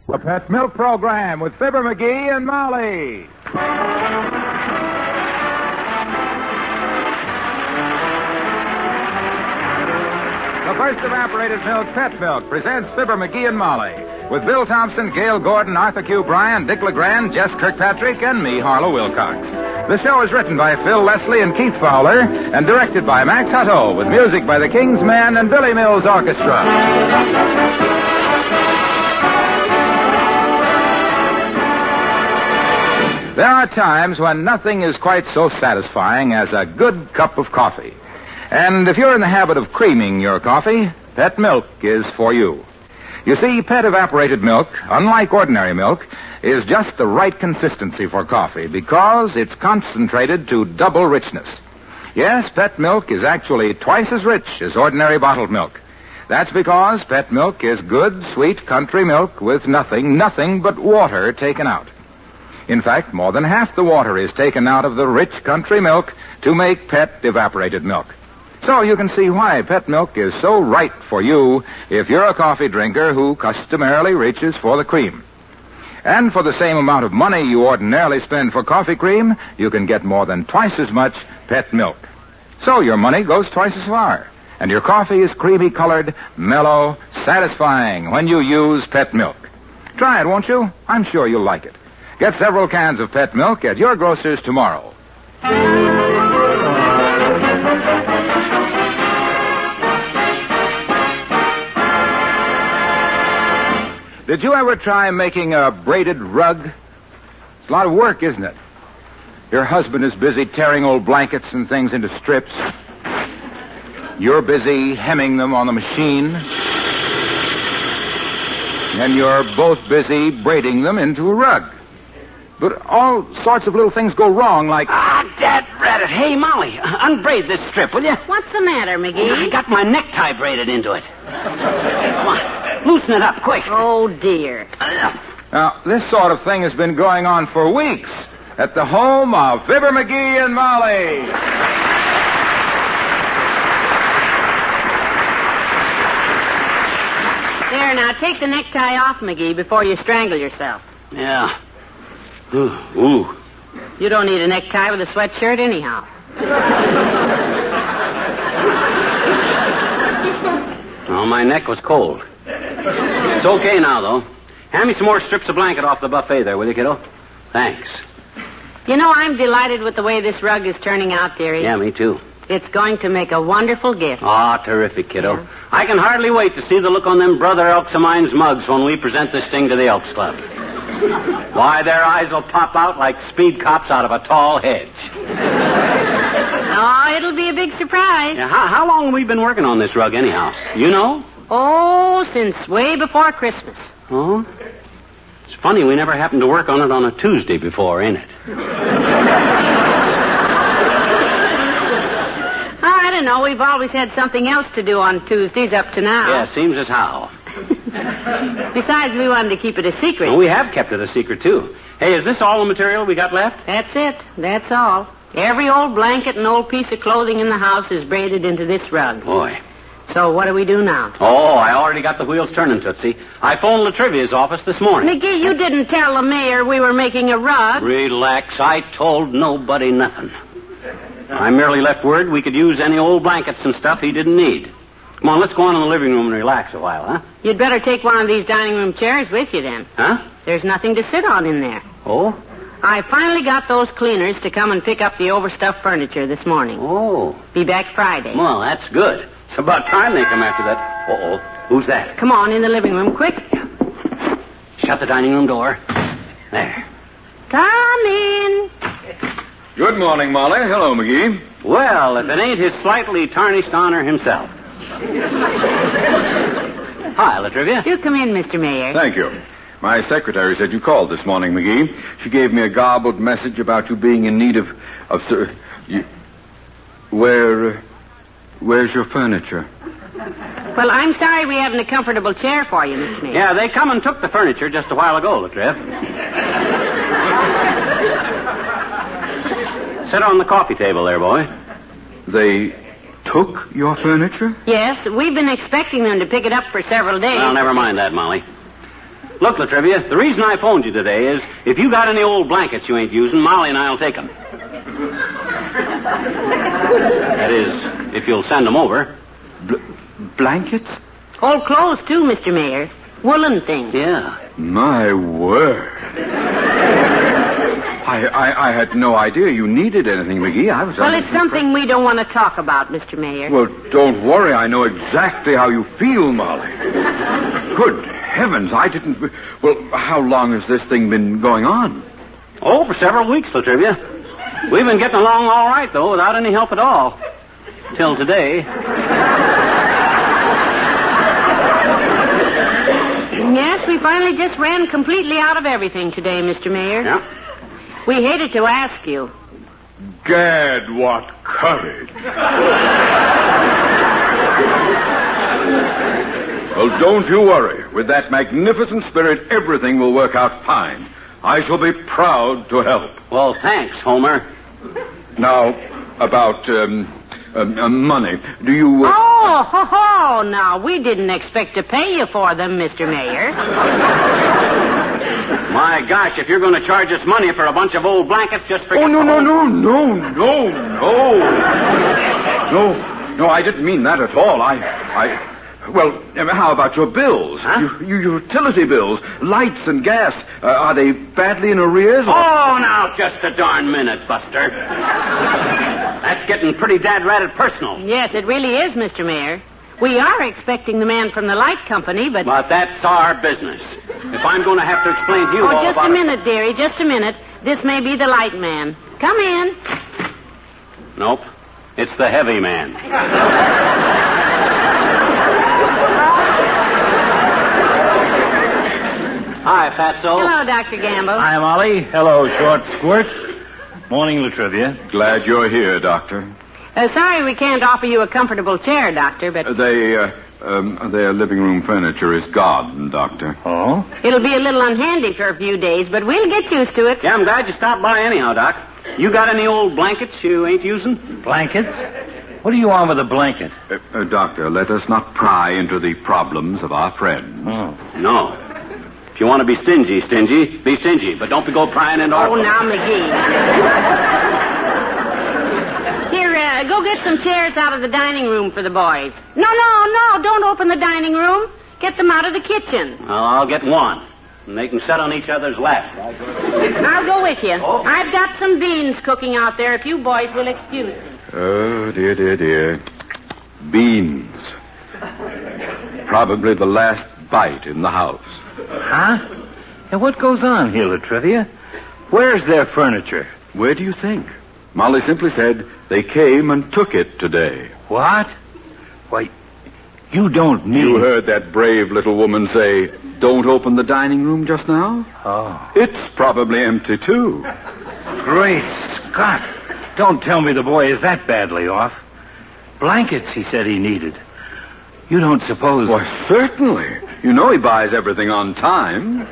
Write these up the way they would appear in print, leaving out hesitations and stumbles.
The Pet Milk Program with Fibber McGee and Molly. The first evaporated milk, Pet Milk, presents Fibber McGee and Molly with Bill Thompson, Gail Gordon, Arthur Q. Bryan, Dick LeGrand, Jess Kirkpatrick, and me, Harlow Wilcox. The show is written by Phil Leslie and Keith Fowler and directed by Max Hutto with music by the King's Men and Billy Mills Orchestra. There are times when nothing is quite so satisfying as a good cup of coffee. And if you're in the habit of creaming your coffee, Pet Milk is for you. You see, Pet evaporated milk, unlike ordinary milk, is just the right consistency for coffee because it's concentrated to double richness. Yes, Pet Milk is actually twice as rich as ordinary bottled milk. That's because Pet Milk is good, sweet country milk with nothing but water taken out. In fact, more than half the water is taken out of the rich country milk to make Pet evaporated milk. So you can see why Pet Milk is so right for you if you're a coffee drinker who customarily reaches for the cream. And for the same amount of money you ordinarily spend for coffee cream, you can get more than twice as much Pet Milk. So your money goes twice as far, and your coffee is creamy-colored, mellow, satisfying when you use Pet Milk. Try it, won't you? I'm sure you'll like it. Get several cans of Pet Milk at your grocer's tomorrow. Did you ever try making a braided rug? It's a lot of work, isn't it? Your husband is busy tearing old blankets and things into strips. You're busy hemming them on the machine. And you're both busy braiding them into a rug. But all sorts of little things go wrong, like... Dad Rabbit. Hey, Molly, unbraid this strip, will you? What's the matter, McGee? I got my necktie braided into it. Come on, loosen it up, quick. Oh, dear. Now, this sort of thing has been going on for weeks at the home of Fibber McGee and Molly. There, now, take the necktie off, McGee, before you strangle yourself. Yeah. Ooh. You don't need a necktie with a sweatshirt anyhow. Oh, my neck was cold. It's okay now, though. Hand me some more strips of blanket off the buffet there, will you, kiddo? Thanks. You know, I'm delighted with the way this rug is turning out, dearie. Yeah, me too. It's going to make a wonderful gift. Ah, terrific, kiddo. Yeah. I can hardly wait to see the look on them Brother Elks of mine's mugs when we present this thing to the Elks Club. Why, their eyes will pop out like speed cops out of a tall hedge. Oh, it'll be a big surprise. Yeah, how long have we been working on this rug, anyhow? You know? Oh, since way before Christmas. Oh? It's funny we never happened to work on it on a Tuesday before, ain't it? I don't know. We've always had something else to do on Tuesdays up to now. Yeah, seems as how. Besides, we wanted to keep it a secret. Well, we have kept it a secret, too. Hey, is this all the material we got left? That's it. That's all. Every old blanket and old piece of clothing in the house is braided into this rug. Boy. So what do we do now? Oh, I already got the wheels turning, Tootsie. I phoned Latrivia's office this morning. McGee, you didn't tell the mayor we were making a rug. Relax. I told nobody nothing. I merely left word we could use any old blankets and stuff he didn't need. Come on, let's go on in the living room and relax a while, huh? You'd better take one of these dining room chairs with you then. Huh? There's nothing to sit on in there. Oh? I finally got those cleaners to come and pick up the overstuffed furniture this morning. Oh. Be back Friday. Well, that's good. It's about time they come after that. Uh-oh. Who's that? Come on, in the living room, quick. Shut the dining room door. There. Come in. Good morning, Molly. Hello, McGee. Well, if it ain't his slightly tarnished honor himself. Hi, Latrivia. Do come in, Mr. Mayor. Thank you. My secretary said you called this morning, McGee. She gave me a garbled message about you being in need of where's your furniture? Well, I'm sorry we haven't a comfortable chair for you, Mr. Mayor. Yeah, they come and took the furniture just a while ago, Latriv. Sit on the coffee table there, boy. They took your furniture? Yes, we've been expecting them to pick it up for several days. Well, never mind that, Molly. Look, Latrivia, the reason I phoned you today is if you got any old blankets you ain't using, Molly and I'll take them. That is, if you'll send them over. Blankets? Old clothes, too, Mr. Mayor. Woolen things. Yeah. My word. I had no idea you needed anything, McGee. Well, it's something we don't want to talk about, Mr. Mayor. Well, don't worry. I know exactly how you feel, Molly. Good heavens, I didn't... Well, how long has this thing been going on? Oh, for several weeks, Latrivia. We've been getting along all right, though, without any help at all. Till today. Yes, we finally just ran completely out of everything today, Mr. Mayor. Yeah. We hated to ask you. Gad, what courage. Well, don't you worry. With that magnificent spirit, everything will work out fine. I shall be proud to help. Well, thanks, Homer. Now, about money. Do you... Oh, now, we didn't expect to pay you for them, Mr. Mayor. My gosh, if you're going to charge us money for a bunch of old blankets, just forget... Oh, no. No, I didn't mean that at all. Well, how about your bills? Huh? Your utility bills, lights and gas. Are they badly in arrears? Or... Oh, now, just a darn minute, Buster. That's getting pretty dad-ratted personal. Yes, it really is, Mr. Mayor. We are expecting the man from the light company, but... But that's our business. If I'm going to have to explain to you all just about a minute, dearie, just a minute. This may be the light man. Come in. Nope. It's the heavy man. Hi, Fatso. Hello, Dr. Gamble. Hi, Molly. Hello, Short Squirt. Morning, Latrivia. Glad you're here, Doctor. Sorry we can't offer you a comfortable chair, Doctor, but... Their living room furniture is gone, Doctor. Oh? It'll be a little unhandy for a few days, but we'll get used to it. Yeah, I'm glad you stopped by anyhow, Doc. You got any old blankets you ain't using? Blankets? What do you want with a blanket? Doctor, let us not pry into the problems of our friends. Oh. No. If you want to be stingy, be stingy. But don't go prying into our... Oh, now, McGee. Here, go get some chairs out of the dining room for the boys. No, don't open the dining room. Get them out of the kitchen. Well, I'll get one. And they can sit on each other's lap. I'll go with you. Oh. I've got some beans cooking out there, if you boys will excuse me. Oh, dear. Beans. Probably the last bite in the house. Huh? And what goes on here, Latrivia? Where's their furniture? Where do you think? Molly simply said they came and took it today. What? Why, you don't mean... You heard that brave little woman say, don't open the dining room just now? Oh. It's probably empty, too. Great Scott. Don't tell me the boy is that badly off. Blankets, he said he needed. You don't suppose... Why, certainly. You know he buys everything on time.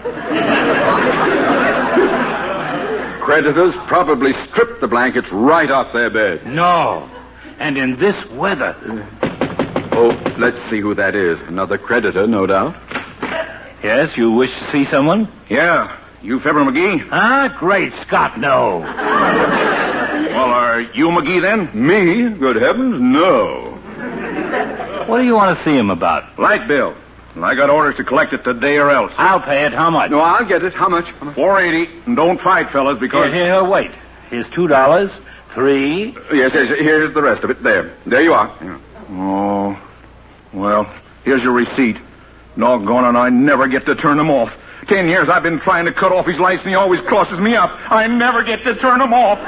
Creditors probably stripped the blankets right off their bed. No. And in this weather. Oh, let's see who that is. Another creditor, no doubt. Yes, you wish to see someone? Yeah. You Fibber McGee? Ah, great Scott, no. Well, are you McGee then? Me? Good heavens, no. What do you want to see him about? Light bill. I got orders to collect it today or else. I'll pay it. How much? No, I'll get it. How much? $4.80. And don't fight, fellas, because... Here, wait. Here's $2. $3. Yes, here's the rest of it. There you are. Yeah. Oh, well, here's your receipt. Doggone it, I never get to turn them off. 10 years I've been trying to cut off his lights, and he always crosses me up. I never get to turn them off.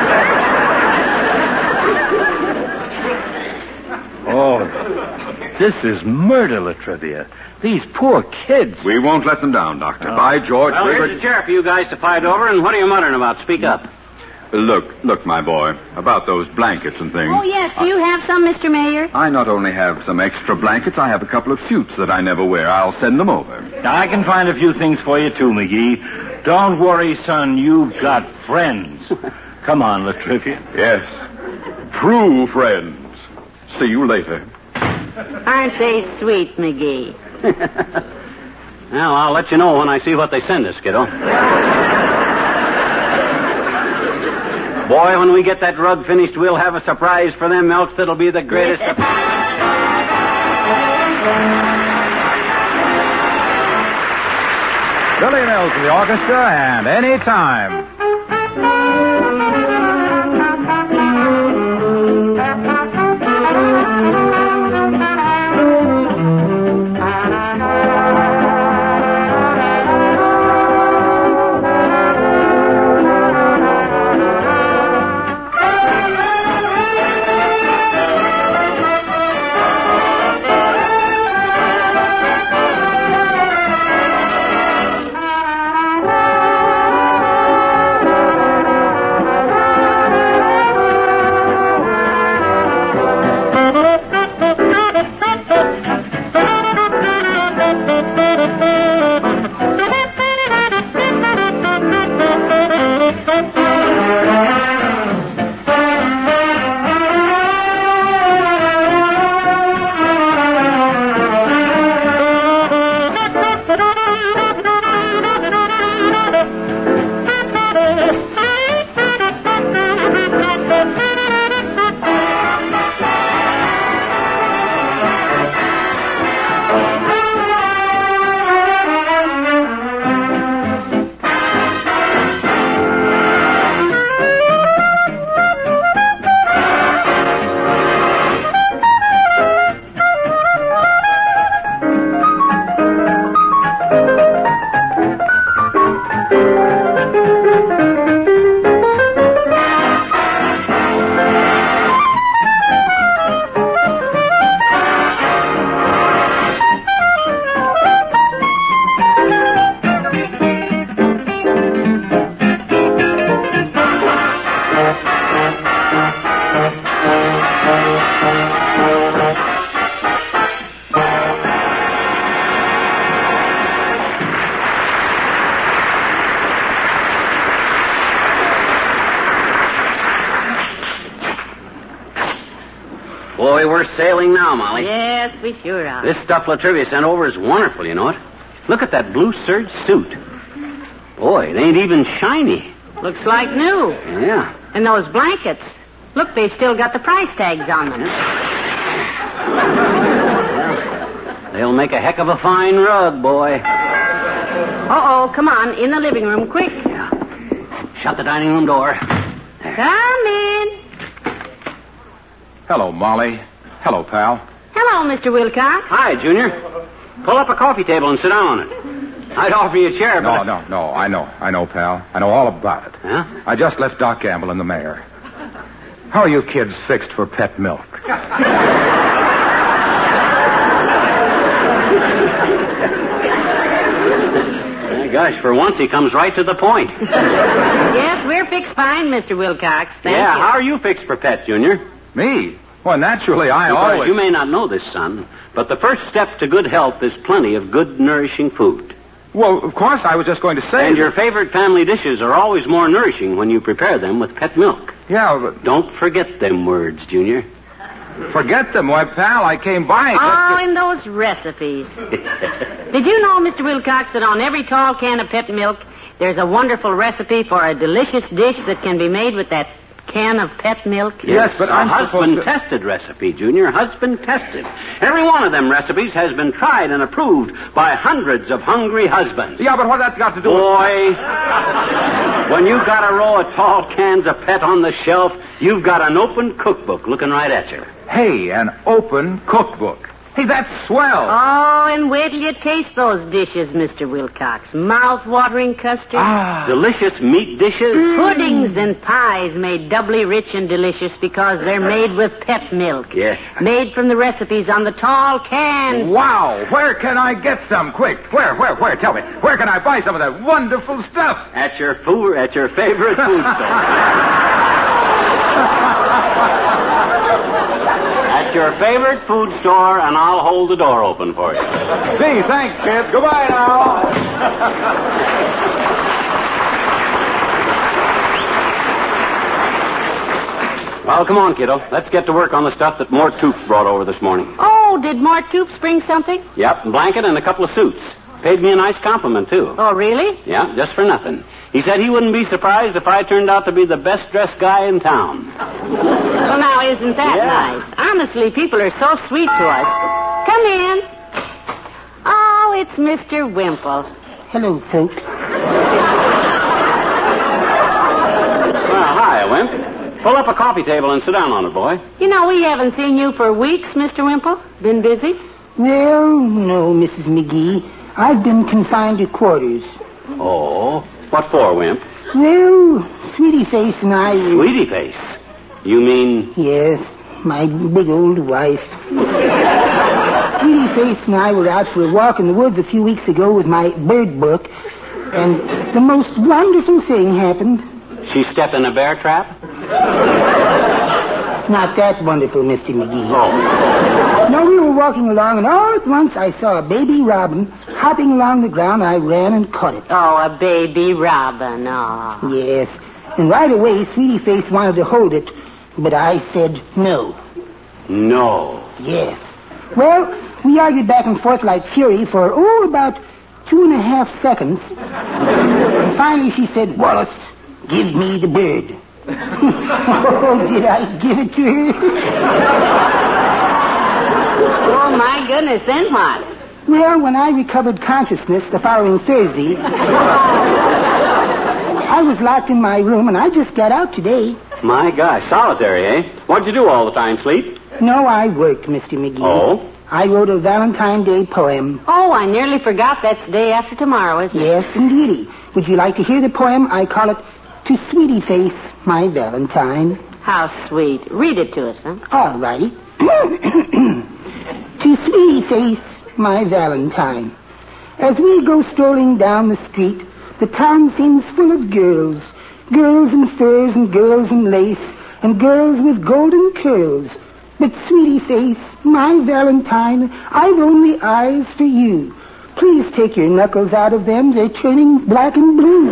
Oh, this is murder, Latrivia. These poor kids. We won't let them down, Doctor. By George... Well, here's a chair for you guys to fight over, and what are you muttering about? Speak up. Look, my boy, about those blankets and things. Oh, yes. Do you have some, Mr. Mayor? I not only have some extra blankets, I have a couple of suits that I never wear. I'll send them over. I can find a few things for you, too, McGee. Don't worry, son. You've got friends. Come on, Latrivia. Yes. True friends. See you later. Aren't they sweet, McGee? Well, I'll let you know when I see what they send us, kiddo. Boy, when we get that rug finished, we'll have a surprise for them Elks that'll be the greatest. Billy Mills in the orchestra, and any time. Boy, we're sailing now, Molly. Yes, we sure are. This stuff Latrivia sent over is wonderful, you know it. Look at that blue serge suit. Boy, it ain't even shiny. Looks like new. Yeah. And those blankets. Look, they've still got the price tags on them. They'll make a heck of a fine rug, boy. Uh-oh, come on, in the living room, quick. Yeah. Shut the dining room door. There. Come in. Hello, Molly. Hello, pal. Hello, Mr. Wilcox. Hi, Junior. Pull up a coffee table and sit down on it. I'd offer you a chair, but... No. I know, pal. I know all about it. Huh? I just left Doc Gamble and the mayor. How are you kids fixed for pet milk? Gosh, for once he comes right to the point. Yes, we're fixed fine, Mr. Wilcox. Thank you. How are you fixed for pet, Junior? Me? Well, naturally, I Because always... you may not know this, son, but the first step to good health is plenty of good, nourishing food. Well, of course, I was just going to say... And your favorite family dishes are always more nourishing when you prepare them with pet milk. Yeah, but... Don't forget them words, Junior. Forget them. Why, pal, I came by... And those recipes. Did you know, Mr. Wilcox, that on every tall can of pet milk, there's a wonderful recipe for a delicious dish that can be made with that can of pet milk? Yes, but I'm supposed to... husband-tested recipe, Junior. Husband-tested. Every one of them recipes has been tried and approved by hundreds of hungry husbands. Yeah, but what that's got to do Boy, when you've got a row of tall cans of pet on the shelf, you've got an open cookbook looking right at you. Hey, an open cookbook. Hey, that's swell. Oh, and wait till you taste those dishes, Mr. Wilcox. Mouth-watering custard. Delicious meat dishes. Puddings and pies made doubly rich and delicious because they're made with pet milk. Yes. Made from the recipes on the tall cans. Wow. Where can I get some? Quick. Where? Tell me. Where can I buy some of that wonderful stuff? At your favorite food store. At your favorite food store, and I'll hold the door open for you. Gee, thanks, kids. Goodbye now. Well, come on, kiddo. Let's get to work on the stuff that Mort Toops brought over this morning. Oh, did Mort Toops bring something? Yep, a blanket and a couple of suits. Paid me a nice compliment, too. Oh, really? Yeah, just for nothing. He said he wouldn't be surprised if I turned out to be the best-dressed guy in town. Well, now, isn't that nice? Honestly, people are so sweet to us. Come in. Oh, it's Mr. Wimple. Hello, folks. Well, hi, Wimp. Pull up a coffee table and sit down on it, boy. You know, we haven't seen you for weeks, Mr. Wimple. Been busy? Well, no, Mrs. McGee. I've been confined to quarters. Oh, what for, Wimp? Well, Sweetie Face and I... Sweetie Face? You mean... Yes, my big old wife. Sweetie Face and I were out for a walk in the woods a few weeks ago with my bird book, and the most wonderful thing happened. She stepped in a bear trap? Not that wonderful, Mr. McGee. Oh. No, we were walking along, and all at once I saw a baby robin hopping along the ground. I ran and caught it. Oh, a baby robin. Oh. Yes. And right away, Sweetie Face wanted to hold it, but I said no. No. Yes. Well, we argued back and forth like fury for, about 2.5 seconds. And finally she said, Wallace, give me the bird. Oh, did I give it to her? Oh, my goodness, then what? Well, when I recovered consciousness the following Thursday, I was locked in my room, and I just got out today. My gosh, solitary, eh? What'd you do all the time, sleep? No, I worked, Mr. McGee. Oh? I wrote a Valentine Day poem. Oh, I nearly forgot that's the day after tomorrow, isn't it? Yes, indeedy. Would you like to hear the poem? I call it To Sweetie Face, My Valentine. How sweet. Read it to us, huh? All righty. To Sweetie Face, My Valentine. As we go strolling down the street, the town seems full of girls. Girls in furs and girls in lace, and girls with golden curls. But Sweetie Face, my Valentine, I've only eyes for you. Please take your knuckles out of them. They're turning black and blue.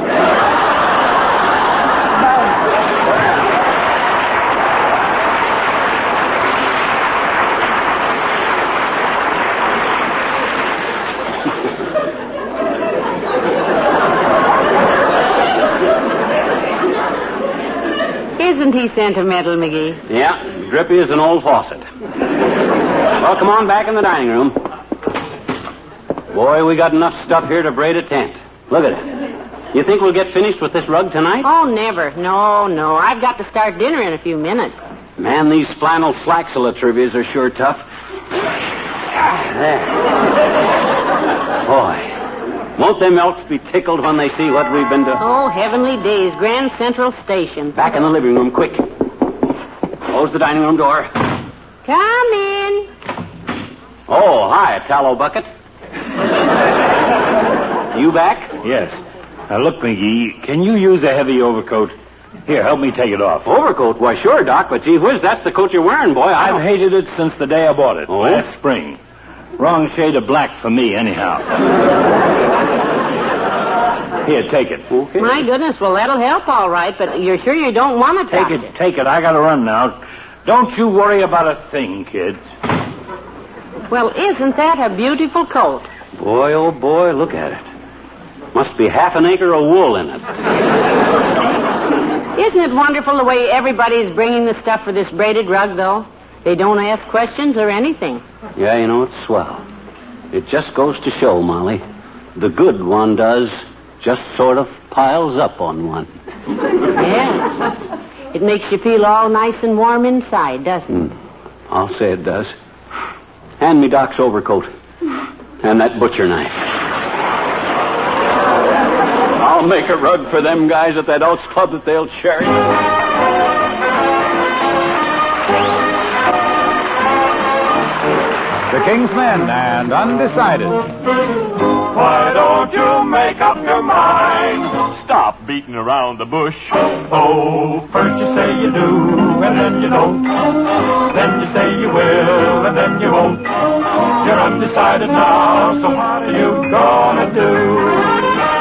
Isn't he sentimental, McGee? Yeah, drippy as an old faucet. Well, come on back in the dining room. Boy, we got enough stuff here to braid a tent. Look at it. You think we'll get finished with this rug tonight? Oh, never. No. I've got to start dinner in a few minutes. Man, these flannel Slaxilla-trivias are sure tough. There. Boy. Won't them elks be tickled when they see what we've been doing? Oh, heavenly days. Grand Central Station. Back in the living room, quick. Close the dining room door. Come in. Oh, hi, tallow bucket. You back? Yes. Now, look, McGee, can you use a heavy overcoat? Here, help me take it off. Overcoat? Why, sure, Doc, but gee whiz, that's the coat you're wearing, boy. I've hated it since the day I bought it, Oh? last spring. Wrong shade of black for me, anyhow. Here, take it. Okay. My goodness, well, that'll help all right, but you're sure you don't want to Take it. I gotta run now. Don't you worry about a thing, kids. Well, isn't that a beautiful coat? Boy, oh boy, look at it. Must be half an acre of wool in it. Isn't it wonderful the way everybody's bringing the stuff for this braided rug, though? They don't ask questions or anything. Yeah, you know, it's swell. It just goes to show, Molly, the good one does just sort of piles up on one. Yes. It makes you feel all nice and warm inside, doesn't it? I'll say it does. Hand me Doc's overcoat. And that butcher knife. I'll make a rug for them guys at that Elks Club that they'll cherish. The King's Men and Undecided. Why don't you make up your mind? Stop beating around the bush. Oh, first you say you do, and then you don't. Then you say you will, and then you won't. You're undecided now, so what are you gonna do?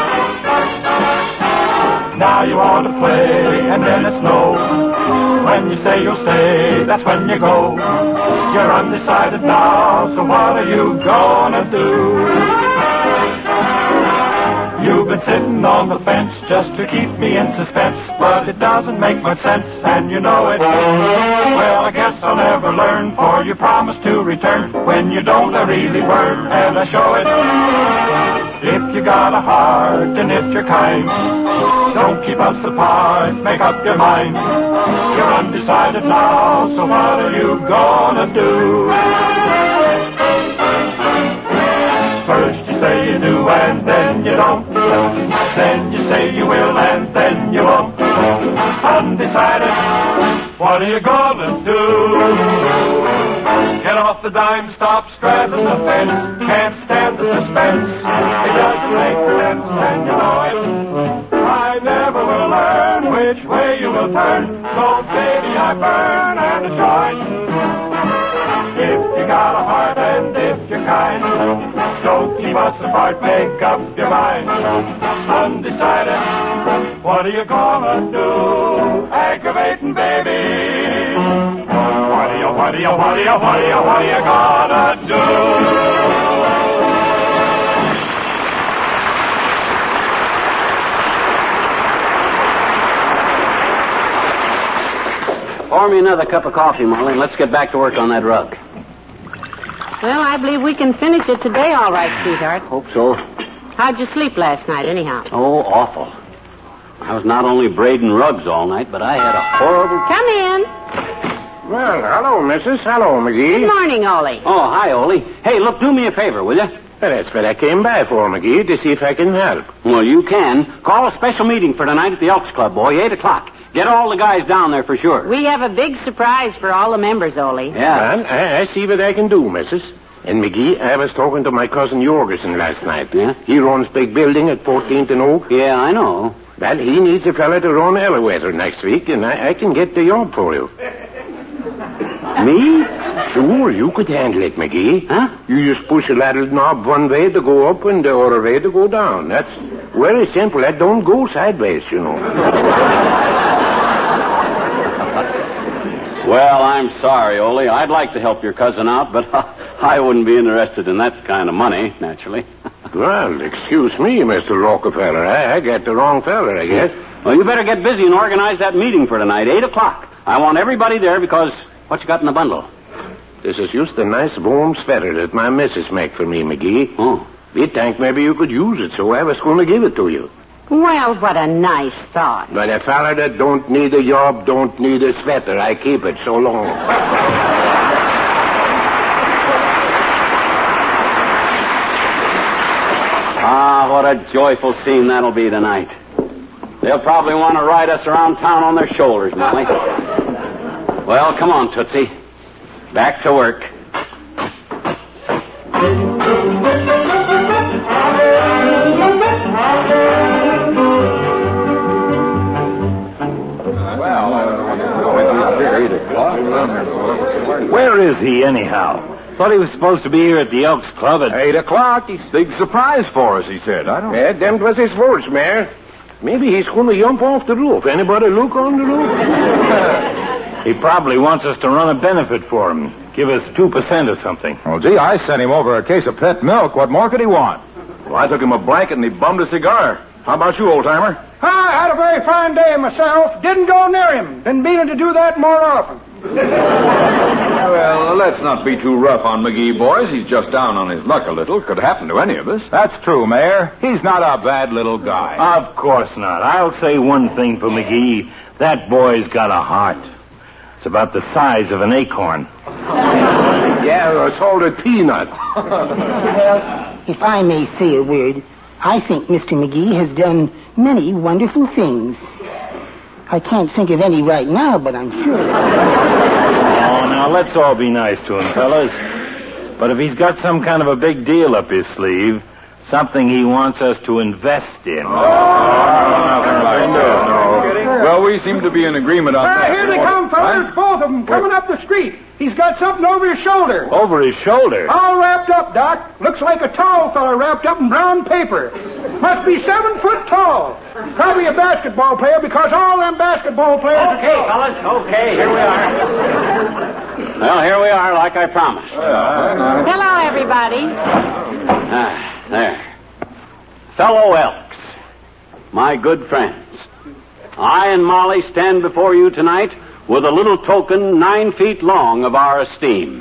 Now you want to play, and then it's no. When you say you'll stay, that's when you go. You're undecided now, so what are you gonna do? You've been sitting on the fence just to keep me in suspense, but it doesn't make much sense, and you know it. Well, I guess I'll never learn, for you promised to return. When you don't, I really burn, and I show it. If you got a heart and if you're kind, don't keep us apart, make up your mind. You're undecided now, so what are you gonna do? First you say you do and then you don't. Then you say you will and then you won't. Undecided, what are you gonna do? Get off the dime, stop straddling the fence. Can't stand the suspense. It doesn't make sense and you know it. I never will learn which way you will turn. So baby I burn and I join. If you got a heart and if you're kind, don't keep us apart, make up your mind. Undecided, what are you gonna do? Aggravating, baby. What are you gonna do? Pour me another cup of coffee, Molly, and let's get back to work on that rug. Well, I believe we can finish it today all right, sweetheart. Hope so. How'd you sleep last night, anyhow? Oh, awful. I was not only braiding rugs all night, but I had a horrible... Come in. Well, hello, Mrs. Hello, McGee. Good morning, Ollie. Oh, hi, Ole. Hey, look, do me a favor, will you? Well, that's what I came by for, McGee, to see if I can help. Well, you can. Call a special meeting for tonight at the Elks Club, boy, 8 o'clock. Get all the guys down there for sure. We have a big surprise for all the members, Ollie. Yeah. Well, I see what I can do, Mrs. And, McGee, I was talking to my cousin Jorgensen last night. Yeah? He runs big building at 14th and Oak. Yeah, I know. Well, he needs a fella to run elevator next week, and I can get the job for you. Me? Sure, you could handle it, McGee. Huh? You just push a little knob one way to go up and the other way to go down. That's very simple. That don't go sideways, you know. Well, I'm sorry, Ole. I'd like to help your cousin out, but I wouldn't be interested in that kind of money, naturally. Well, excuse me, Mr. Rockefeller. I got the wrong fella, I guess. Well, you better get busy and organize that meeting for tonight, 8 o'clock. I want everybody there because what you got in the bundle? This is just a nice warm sweater that my missus make for me, McGee. Oh. We think maybe you could use it, so I was going to give it to you. Well, what a nice thought. But a fella that don't need a job don't need a sweater. I keep it so long. Ah, what a joyful scene that'll be tonight. They'll probably want to ride us around town on their shoulders, Molly. Well, come on, Tootsie. Back to work. Where is he, anyhow? Thought he was supposed to be here at the Elks Club at 8 o'clock. He's big surprise for us, he said. I don't... Yeah, them was his words, Mayor. Maybe he's going to jump off the roof. Anybody look on the roof? He probably wants us to run a benefit for him. Give us 2% or something. Well, gee, I sent him over a case of pet milk. What more could he want? Well, I took him a blanket and he bummed a cigar. How about you, old-timer? I had a very fine day myself. Didn't go near him. Been meaning to do that more often. Well, let's not be too rough on McGee, boys. He's just down on his luck a little. Could happen to any of us. That's true, Mayor. He's not a bad little guy. Of course not. I'll say one thing for McGee. That boy's got a heart. It's about the size of an acorn. Yeah, it's called a peanut. Well, if I may say a word, I think Mr. McGee has done many wonderful things. I can't think of any right now, but I'm sure. Oh, now let's all be nice to him, fellas. But if he's got some kind of a big deal up his sleeve, something he wants us to invest in. Well, we seem to be in agreement on that. Here they come, fellas. Both of them coming up the street. He's got something over his shoulder. Over his shoulder? All wrapped up, Doc. Looks like a tall fella wrapped up in brown paper. Must be 7 foot tall. Probably a basketball player because all them basketball players... Okay, fellas. Okay, here we are. Well, here we are, like I promised. Hello, everybody. There. Fellow Elks, my good friends, I and Molly stand before you tonight with a little token 9 feet long of our esteem.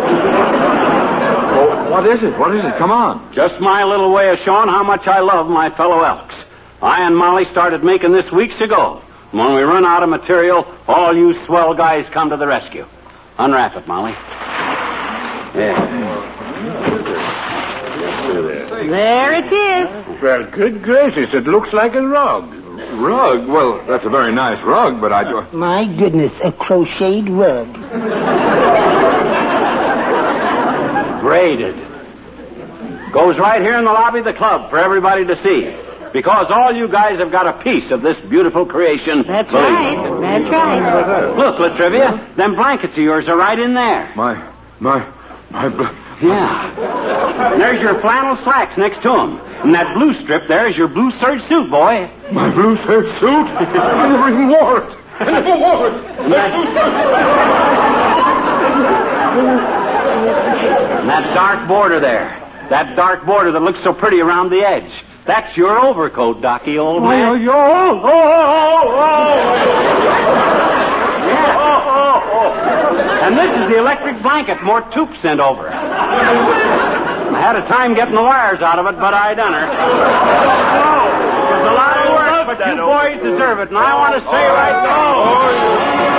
What is it? What is it? Come on. Just my little way of showing how much I love my fellow Elks. I and Molly started making this weeks ago. When we run out of material, all you swell guys come to the rescue. Unwrap it, Molly. Yeah. There it is. Well, good gracious, it looks like a rug. Rug? Well, that's a very nice rug, but I... My goodness, a crocheted rug. Graded. Goes right here in the lobby of the club for everybody to see. Because all you guys have got a piece of this beautiful creation. That's right. That's right. Look, Latrivia, them blankets of yours are right in there. Yeah. And there's your flannel slacks next to them. And that blue strip there is your blue serge suit, boy. My blue serge suit? I never even wore it. And that dark border there. That dark border that looks so pretty around the edge. That's your overcoat, Docky, old man. Yeah. And this is the electric blanket Mort Toop sent over. I had a time getting the wires out of it, but I done her. It was a lot of work, but you boys deserve it, and I want to say right now.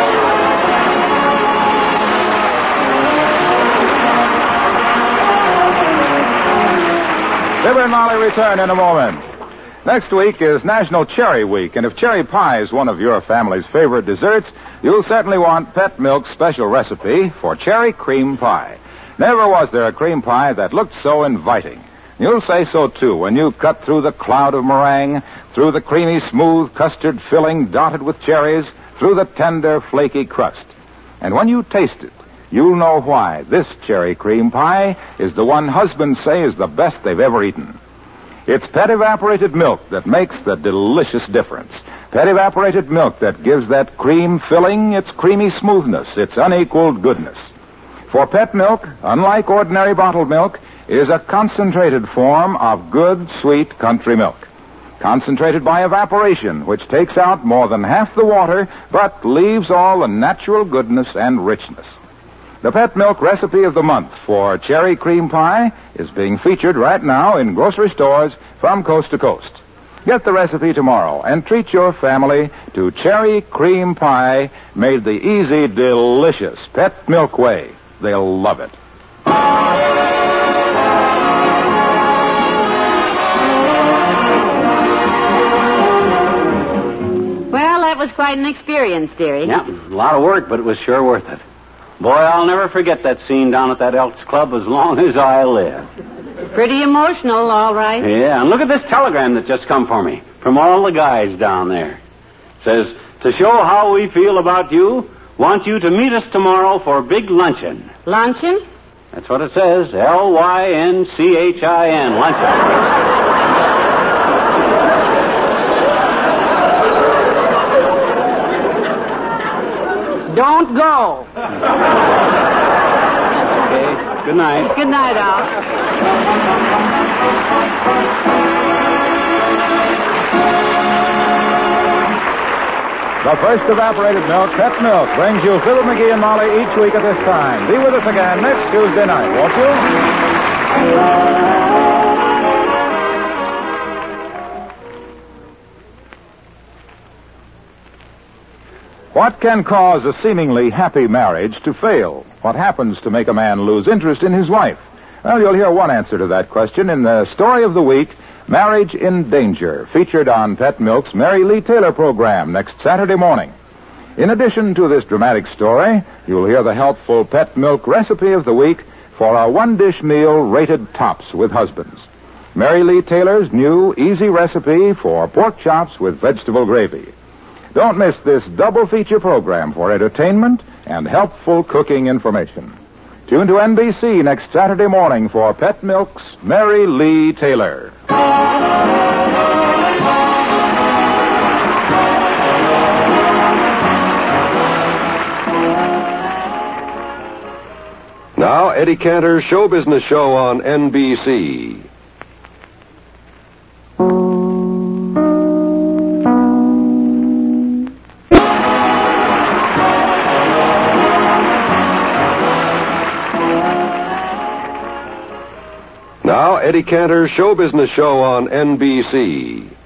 Fibber and Molly return in a moment. Next week is National Cherry Week, and if cherry pie is one of your family's favorite desserts, you'll certainly want Pet Milk's special recipe for cherry cream pie. Never was there a cream pie that looked so inviting. You'll say so, too, when you cut through the cloud of meringue, through the creamy, smooth custard filling dotted with cherries, through the tender, flaky crust. And when you taste it, you'll know why this cherry cream pie is the one husbands say is the best they've ever eaten. It's Pet evaporated milk that makes the delicious difference. Pet evaporated milk that gives that cream filling its creamy smoothness, its unequaled goodness. For Pet milk, unlike ordinary bottled milk, is a concentrated form of good, sweet country milk. Concentrated by evaporation, which takes out more than half the water, but leaves all the natural goodness and richness. The Pet Milk Recipe of the Month for cherry cream pie is being featured right now in grocery stores from coast to coast. Get the recipe tomorrow and treat your family to cherry cream pie made the easy, delicious Pet Milk way. They'll love it. Well, that was quite an experience, dearie. Yeah, a lot of work, but it was sure worth it. Boy, I'll never forget that scene down at that Elks Club as long as I live. Pretty emotional, all right. Yeah, and look at this telegram that just come for me from all the guys down there. It says, to show how we feel about you, want you to meet us tomorrow for a big luncheon. Luncheon? That's what it says, Lynchin, luncheon. Don't go. Okay, good night. Good night, Al. The first evaporated milk, Pet Milk, brings you Phil McGee and Molly each week at this time. Be with us again next Tuesday night, won't you? What can cause a seemingly happy marriage to fail? What happens to make a man lose interest in his wife? Well, you'll hear one answer to that question in the story of the week, Marriage in Danger, featured on Pet Milk's Mary Lee Taylor program next Saturday morning. In addition to this dramatic story, you'll hear the helpful Pet Milk recipe of the week for a one-dish meal rated tops with husbands. Mary Lee Taylor's new, easy recipe for pork chops with vegetable gravy. Don't miss this double feature program for entertainment and helpful cooking information. Tune to NBC next Saturday morning for Pet Milk's Mary Lee Taylor. Now, Eddie Cantor's Show Business Show on NBC. Now, Eddie Cantor's Show Business Show on NBC.